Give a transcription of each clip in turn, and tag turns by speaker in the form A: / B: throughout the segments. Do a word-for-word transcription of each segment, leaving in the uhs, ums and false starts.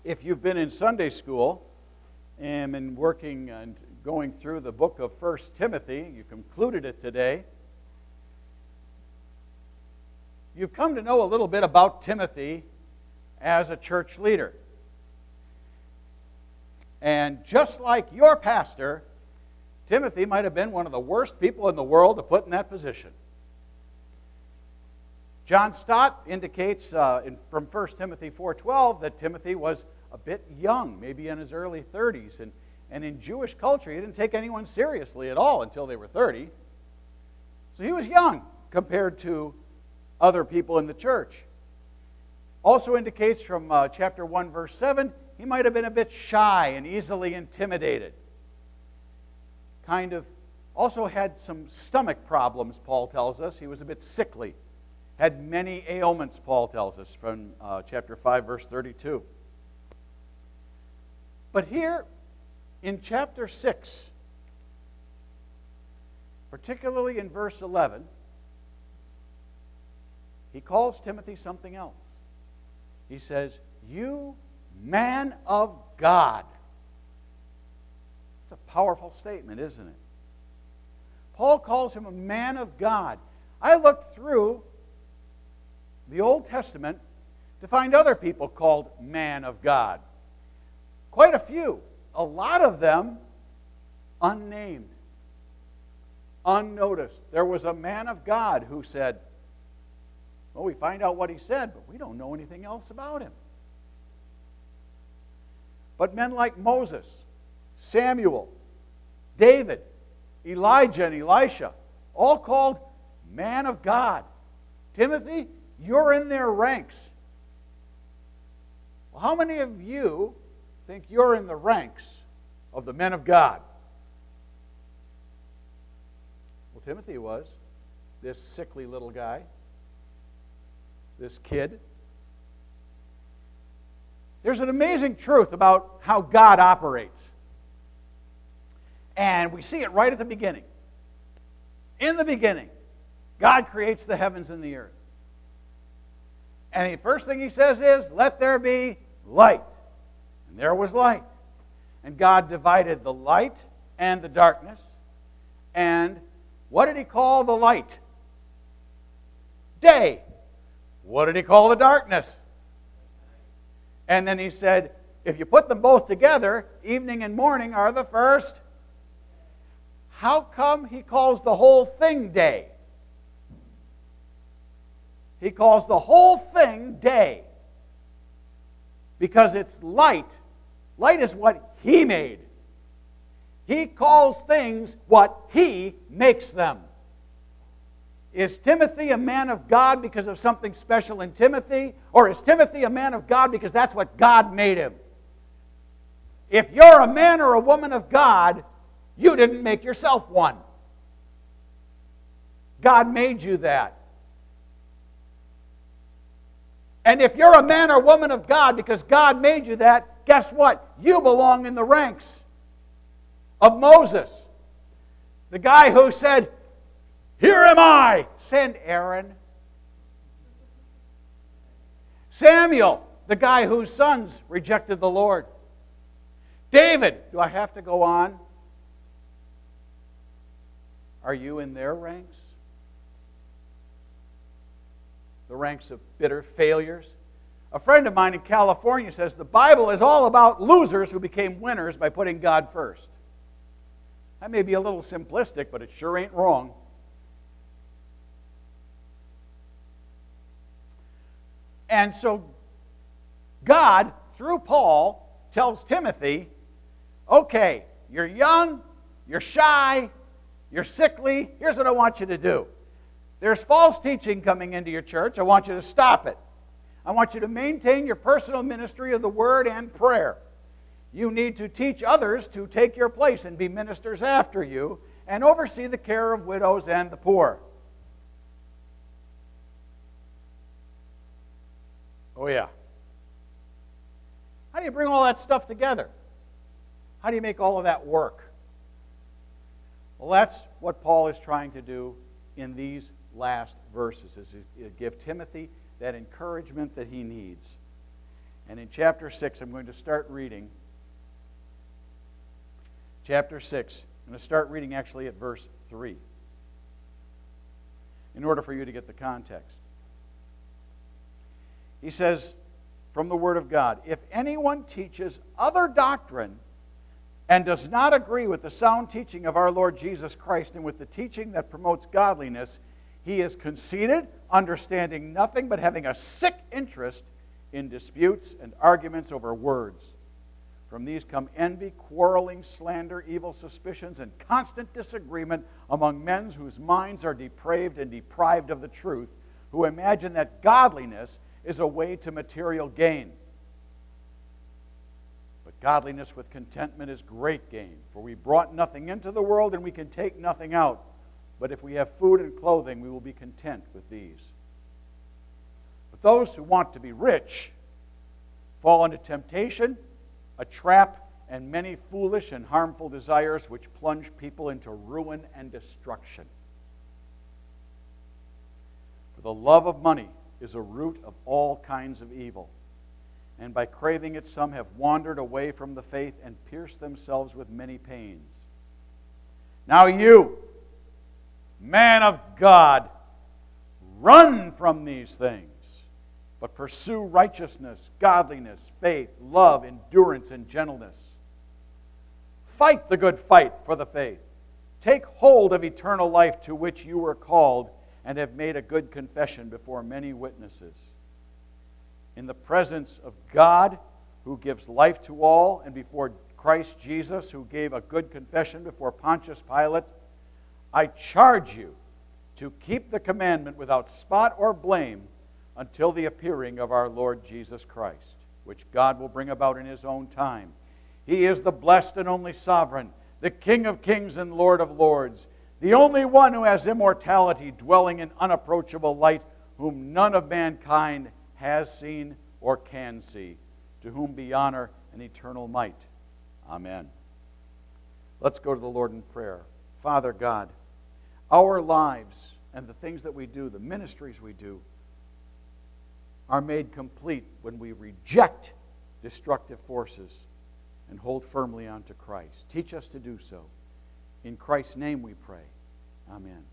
A: If you've been in Sunday school and been working and going through the book of First Timothy, you concluded it today, you've come to know a little bit about Timothy as a church leader. And just like your pastor, Timothy might have been one of the worst people in the world to put in that position. John Stott indicates uh, in, from First Timothy four twelve that Timothy was a bit young, maybe in his early thirties. And, and in Jewish culture, he didn't take anyone seriously at all until they were thirty. So he was young compared to other people in the church. Also indicates from uh, chapter one, verse seven, he might have been a bit shy and easily intimidated. Kind of also had some stomach problems, Paul tells us. He was a bit sickly. Had many ailments, Paul tells us, from uh, chapter five, verse thirty-two. But here in chapter six, particularly in verse eleven, he calls Timothy something else. He says, "You man of God." It's a powerful statement, isn't it? Paul calls him a man of God. I looked through the Old Testament to find other people called man of God. Quite a few. A lot of them unnamed, unnoticed. There was a man of God who said, well, we find out what he said, but we don't know anything else about him. But men like Moses, Samuel, David, Elijah, and Elisha, all called man of God. Timothy, you're in their ranks. Well, how many of you think you're in the ranks of the men of God? Well, Timothy was. This sickly little guy. This kid. There's an amazing truth about how God operates. And we see it right at the beginning. In the beginning, God creates the heavens and the earth. And the first thing he says is, let there be light. And there was light. And God divided the light and the darkness. And what did he call the light? Day. What did he call the darkness? And then he said, if you put them both together, evening and morning are the first. How come he calls the whole thing day? He calls the whole thing day. Because it's light. Light is what he made. He calls things what he makes them. Is Timothy a man of God because of something special in Timothy? Or is Timothy a man of God because that's what God made him? If you're a man or a woman of God, you didn't make yourself one. God made you that. And if you're a man or woman of God because God made you that, guess what? You belong in the ranks of Moses. The guy who said, here am I, send Aaron. Samuel, the guy whose sons rejected the Lord. David, do I have to go on? Are you in their ranks? The ranks of bitter failures? A friend of mine in California says the Bible is all about losers who became winners by putting God first. That may be a little simplistic, but it sure ain't wrong. And so God, through Paul, tells Timothy, okay, you're young, you're shy, you're sickly, here's what I want you to do. There's false teaching coming into your church. I want you to stop it. I want you to maintain your personal ministry of the Word and prayer. You need to teach others to take your place and be ministers after you and oversee the care of widows and the poor. Oh, yeah. How do you bring all that stuff together? How do you make all of that work? Well, that's what Paul is trying to do in these last verses, is to give Timothy that encouragement that he needs. And in chapter six, I'm going to start reading. Chapter six, I'm going to start reading actually at verse three, in order for you to get the context. He says, from the Word of God, if anyone teaches other doctrine and does not agree with the sound teaching of our Lord Jesus Christ and with the teaching that promotes godliness, he is conceited, understanding nothing, but having a sick interest in disputes and arguments over words. From these come envy, quarreling, slander, evil suspicions, and constant disagreement among men whose minds are depraved and deprived of the truth, who imagine that godliness is a way to material gain. But godliness with contentment is great gain, for we brought nothing into the world and we can take nothing out. But if we have food and clothing, we will be content with these. But those who want to be rich fall into temptation, a trap, and many foolish and harmful desires which plunge people into ruin and destruction. For the love of money is a root of all kinds of evil. And by craving it, some have wandered away from the faith and pierced themselves with many pains. Now you, man of God, run from these things, but pursue righteousness, godliness, faith, love, endurance, and gentleness. Fight the good fight for the faith. Take hold of eternal life to which you were called and have made a good confession before many witnesses. In the presence of God, who gives life to all, and before Christ Jesus, who gave a good confession before Pontius Pilate, I charge you to keep the commandment without spot or blame until the appearing of our Lord Jesus Christ, which God will bring about in His own time. He is the blessed and only sovereign, the King of kings and Lord of lords, the only one who has immortality, dwelling in unapproachable light, whom none of mankind has seen or can see, to whom be honor and eternal might. Amen. Let's go to the Lord in prayer. Father God, our lives and the things that we do, the ministries we do, are made complete when we reject destructive forces and hold firmly onto Christ. Teach us to do so. In Christ's name we pray. Amen.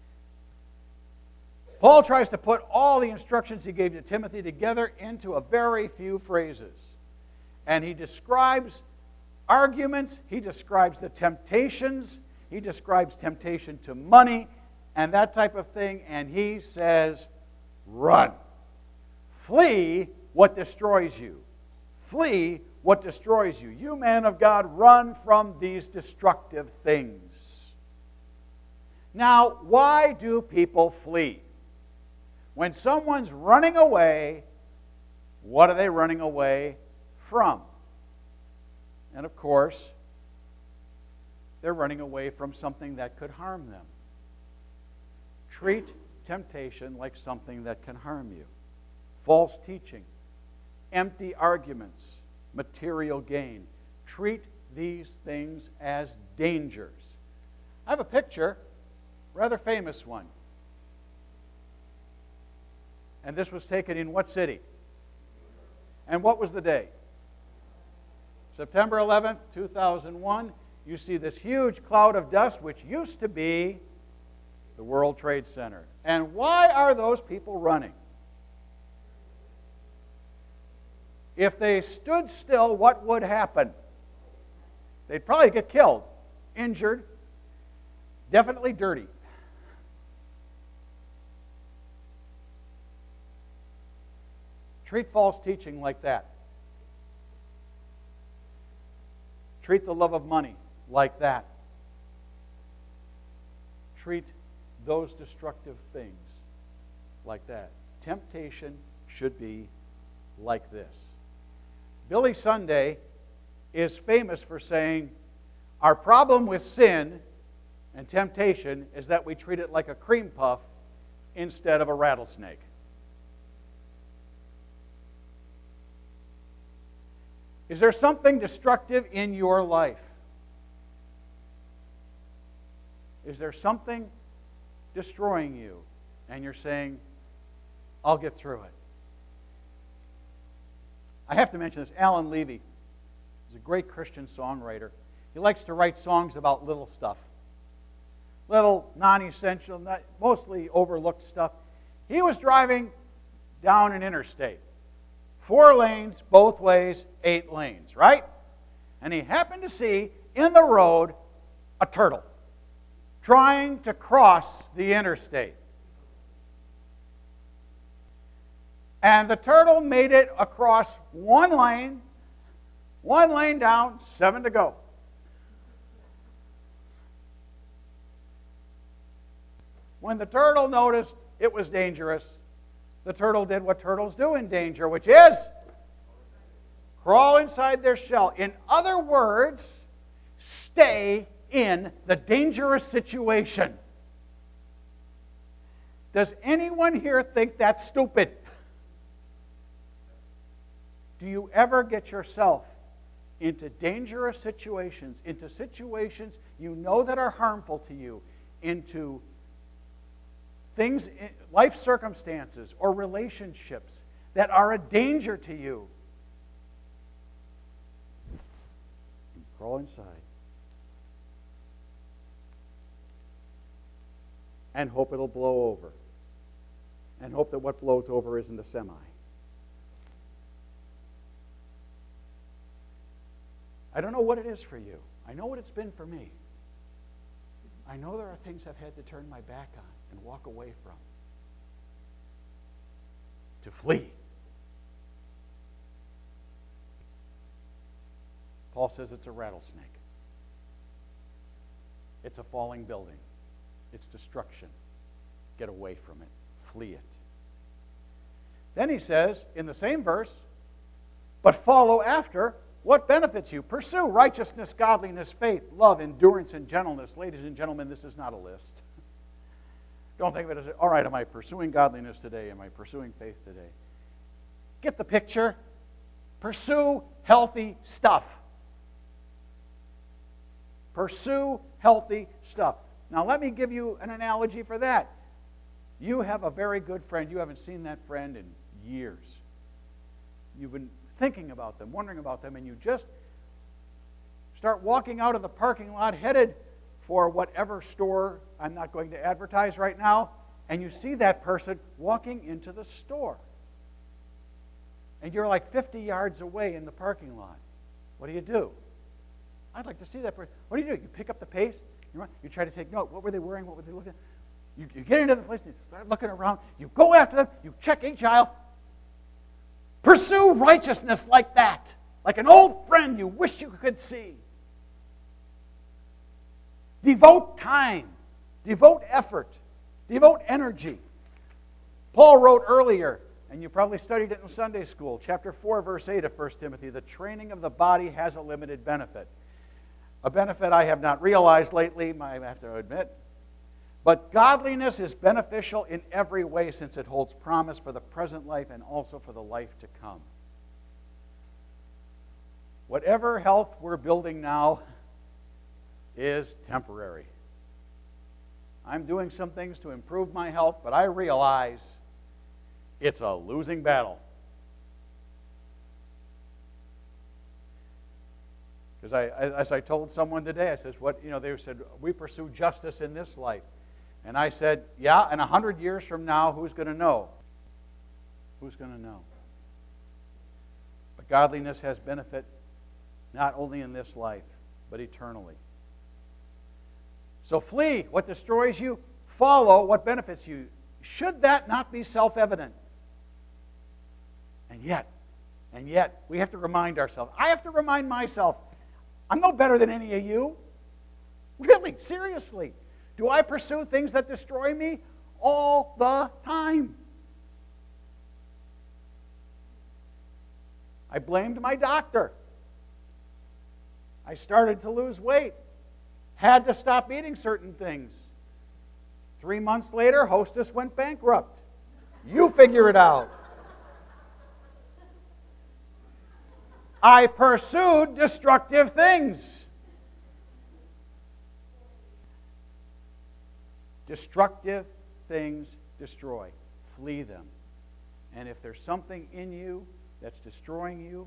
A: Paul tries to put all the instructions he gave to Timothy together into a very few phrases. And he describes arguments, he describes the temptations, he describes temptation to money and that type of thing, and he says, run. Flee what destroys you. Flee what destroys you. You, man of God, run from these destructive things. Now, why do people flee? When someone's running away, what are they running away from? And of course, they're running away from something that could harm them. Treat temptation like something that can harm you. False teaching, empty arguments, material gain. Treat these things as dangers. I have a picture, rather famous one. And this was taken in what city? And what was the day? September eleventh, two thousand one. You see this huge cloud of dust, which used to be the World Trade Center. And why are those people running? If they stood still, what would happen? They'd probably get killed, injured, definitely dirty. Treat false teaching like that. Treat the love of money like that. Treat those destructive things like that. Temptation should be like this. Billy Sunday is famous for saying, our problem with sin and temptation is that we treat it like a cream puff instead of a rattlesnake. Is there something destructive in your life? Is there something destroying you and you're saying, I'll get through it? I have to mention this. Alan Levy is a great Christian songwriter. He likes to write songs about little stuff. Little, non-essential, not, mostly overlooked stuff. He was driving down an interstate. Four lanes, both ways, eight lanes, right? And he happened to see in the road a turtle trying to cross the interstate. And the turtle made it across one lane, one lane down, seven to go. When the turtle noticed it was dangerous, the turtle did what turtles do in danger, which is crawl inside their shell. In other words, stay in the dangerous situation. Does anyone here think that's stupid? Do you ever get yourself into dangerous situations, into situations you know that are harmful to you, into things, life circumstances or relationships that are a danger to you? You crawl inside and hope it'll blow over, and hope that what blows over isn't a semi. I don't know what it is for you. I know what it's been for me. I know there are things I've had to turn my back on and walk away from, to flee. Paul says it's a rattlesnake. It's a falling building. It's destruction. Get away from it. Flee it. Then he says, in the same verse, but follow after what benefits you. Pursue righteousness, godliness, faith, love, endurance, and gentleness. Ladies and gentlemen, this is not a list. Don't think of it as, all right, am I pursuing godliness today? Am I pursuing faith today? Get the picture. Pursue healthy stuff. Pursue healthy stuff. Now, let me give you an analogy for that. You have a very good friend. You haven't seen that friend in years. You've been thinking about them, wondering about them, and you just start walking out of the parking lot headed for whatever store I'm not going to advertise right now, and you see that person walking into the store. And you're like fifty yards away in the parking lot. What do you do? I'd like to see that person. What do you do? You pick up the pace. You, run, you try to take note. What were they wearing? What were they looking at? You, you get into the place, and you start looking around. You go after them. You check each aisle. Pursue righteousness like that. Like an old friend you wish you could see. Devote time. Devote effort. Devote energy. Paul wrote earlier, and you probably studied it in Sunday school, chapter four, verse eight of First Timothy, the training of the body has a limited benefit. A benefit I have not realized lately, I have to admit. But godliness is beneficial in every way, since it holds promise for the present life and also for the life to come. Whatever health we're building now is temporary. I'm doing some things to improve my health, but I realize it's a losing battle. Because I, as I told someone today, I said, "What you know?" They said, "We pursue justice in this life," and I said, "Yeah, and a hundred years from now, who's going to know? Who's going to know?" But godliness has benefit not only in this life, but eternally. So flee what destroys you, follow what benefits you. Should that not be self-evident? And yet, and yet, we have to remind ourselves. I have to remind myself, I'm no better than any of you. Really, seriously. Do I pursue things that destroy me? All the time. I blamed my doctor. I started to lose weight. Had to stop eating certain things. Three months later, Hostess went bankrupt. You figure it out. I pursued destructive things. Destructive things destroy. Flee them. And if there's something in you that's destroying you,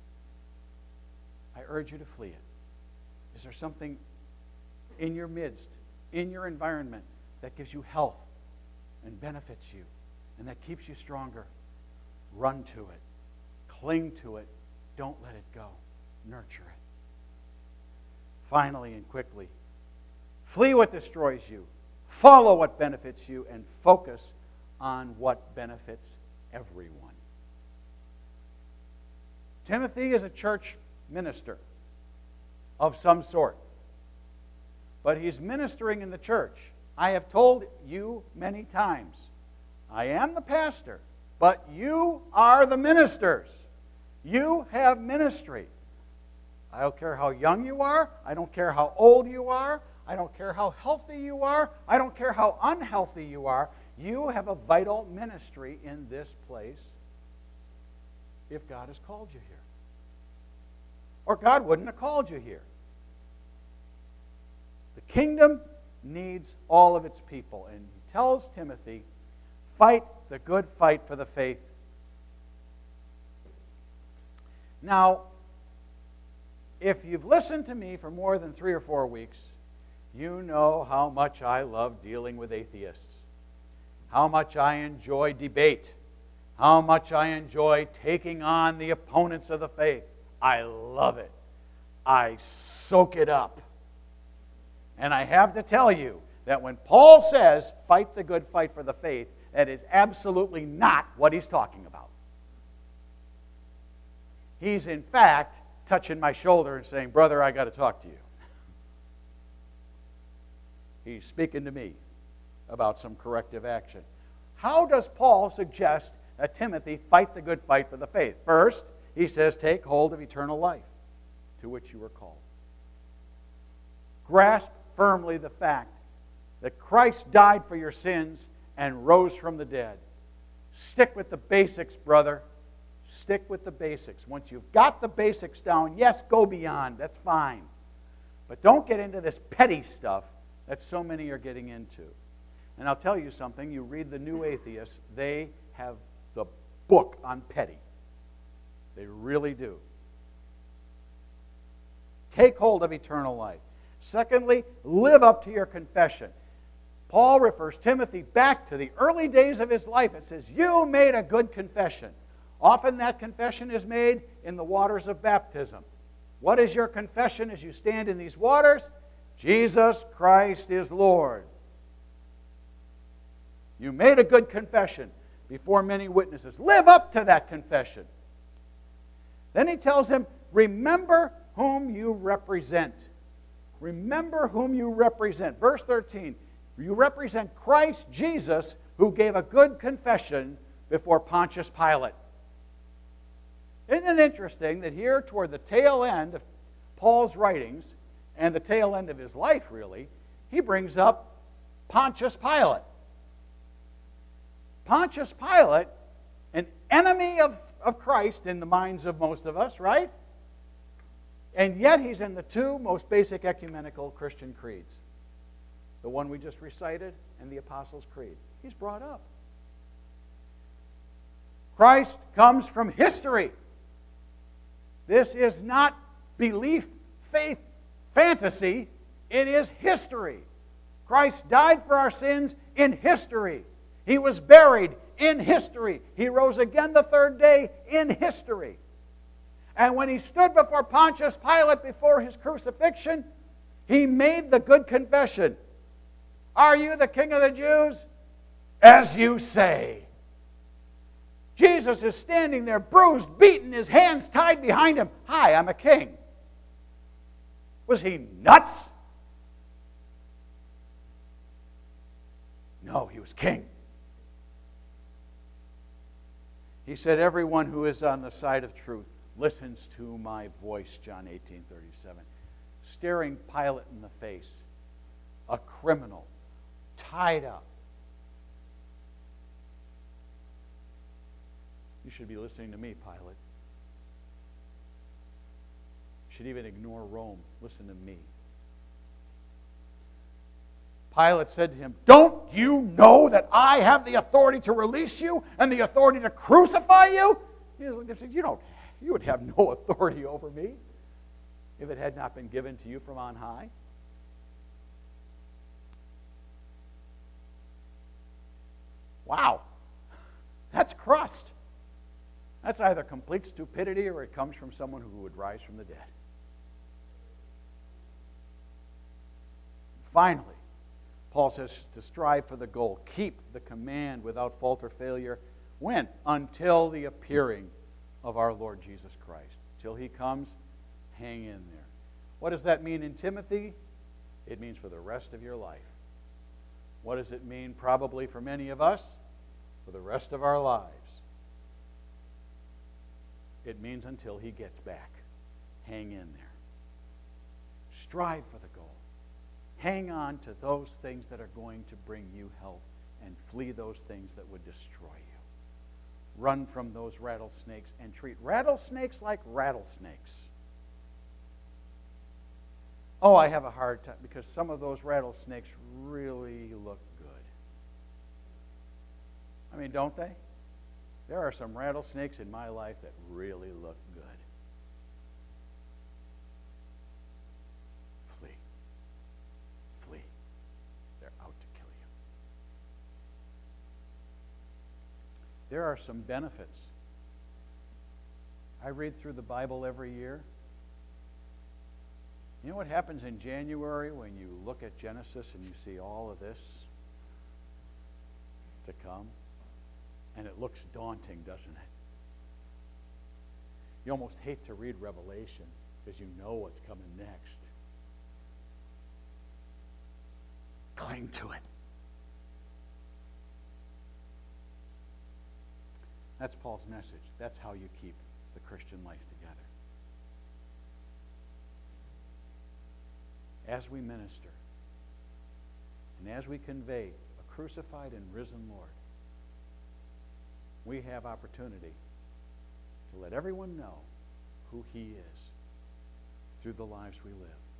A: I urge you to flee it. Is there something in your midst, in your environment, that gives you health and benefits you and that keeps you stronger? Run to it. Cling to it. Don't let it go. Nurture it. Finally and quickly, flee what destroys you. Follow what benefits you, and focus on what benefits everyone. Timothy is a church minister of some sort, but he's ministering in the church. I have told you many times, I am the pastor, but you are the ministers. You have ministry. I don't care how young you are. I don't care how old you are. I don't care how healthy you are. I don't care how unhealthy you are. You have a vital ministry in this place if God has called you here. Or God wouldn't have called you here. The kingdom needs all of its people. And he tells Timothy, fight the good fight for the faith. Now, if you've listened to me for more than three or four weeks, you know how much I love dealing with atheists, how much I enjoy debate, how much I enjoy taking on the opponents of the faith. I love it. I soak it up. And I have to tell you that when Paul says, fight the good fight for the faith, that is absolutely not what he's talking about. He's, in fact, touching my shoulder and saying, brother, I got to talk to you. He's speaking to me about some corrective action. How does Paul suggest that Timothy fight the good fight for the faith? First, he says, take hold of eternal life, to which you were called. Grasp firmly the fact that Christ died for your sins and rose from the dead. Stick with the basics, brother. Stick with the basics. Once you've got the basics down, yes, go beyond. That's fine. But don't get into this petty stuff that so many are getting into. And I'll tell you something. You read the New Atheists, they have the book on petty. They really do. Take hold of eternal life. Secondly, live up to your confession. Paul refers Timothy back to the early days of his life. It says, you made a good confession. Often that confession is made in the waters of baptism. What is your confession as you stand in these waters? Jesus Christ is Lord. You made a good confession before many witnesses. Live up to that confession. Then he tells him, remember whom you represent. Remember whom you represent. Verse thirteen, you represent Christ Jesus, who gave a good confession before Pontius Pilate. Isn't it interesting that here toward the tail end of Paul's writings, and the tail end of his life really, he brings up Pontius Pilate. Pontius Pilate, an enemy of, of Christ in the minds of most of us, right? And yet he's in the two most basic ecumenical Christian creeds. The one we just recited and the Apostles' Creed. He's brought up. Christ comes from history. This is not belief, faith, fantasy. It is history. Christ died for our sins in history. He was buried in history. He rose again the third day in history. And when he stood before Pontius Pilate before his crucifixion, he made the good confession. Are you the King of the Jews? As you say. Jesus is standing there, bruised, beaten, his hands tied behind him. Hi, I'm a king. Was he nuts? No, he was king. He said, everyone who is on the side of truth listens to my voice, John eighteen thirty-seven. Staring Pilate in the face, a criminal, tied up. You should be listening to me, Pilate. You should even ignore Rome. Listen to me. Pilate said to him, don't you know that I have the authority to release you and the authority to crucify you? Jesus said, you don't, you would have no authority over me if it had not been given to you from on high. Wow. That's crust. That's either complete stupidity or it comes from someone who would rise from the dead. Finally, Paul says to strive for the goal. Keep the command without fault or failure. When? Until the appearing of our Lord Jesus Christ. Till he comes, hang in there. What does that mean in Timothy? It means for the rest of your life. What does it mean probably for many of us? For the rest of our lives. It means until he gets back. Hang in there. Strive for the goal. Hang on to those things that are going to bring you health and flee those things that would destroy you. Run from those rattlesnakes and treat rattlesnakes like rattlesnakes. Oh, I have a hard time because some of those rattlesnakes really look good. I mean, don't they? There are some rattlesnakes in my life that really look good. Flee. Flee. They're out to kill you. There are some benefits. I read through the Bible every year. You know what happens in January when you look at Genesis and you see all of this to come? And it looks daunting, doesn't it? You almost hate to read Revelation because you know what's coming next. Cling to it. That's Paul's message. That's how you keep the Christian life together. As we minister and as we convey a crucified and risen Lord, we have opportunity to let everyone know who he is through the lives we live.